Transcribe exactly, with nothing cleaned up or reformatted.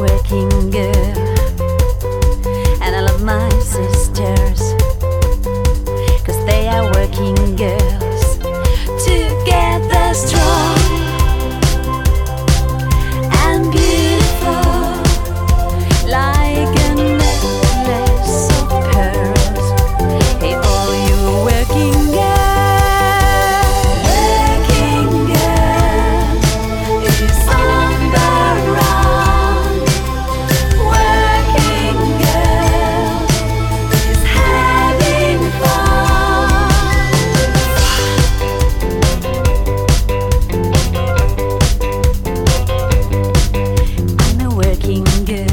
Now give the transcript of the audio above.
working girl, and I love my sisters, 'cause they are working girls. Together strong and beautiful, like a necklace of pearls. Hey, all you working girls, working girls, if you on the run, working girls is having fun. I'm a working girl,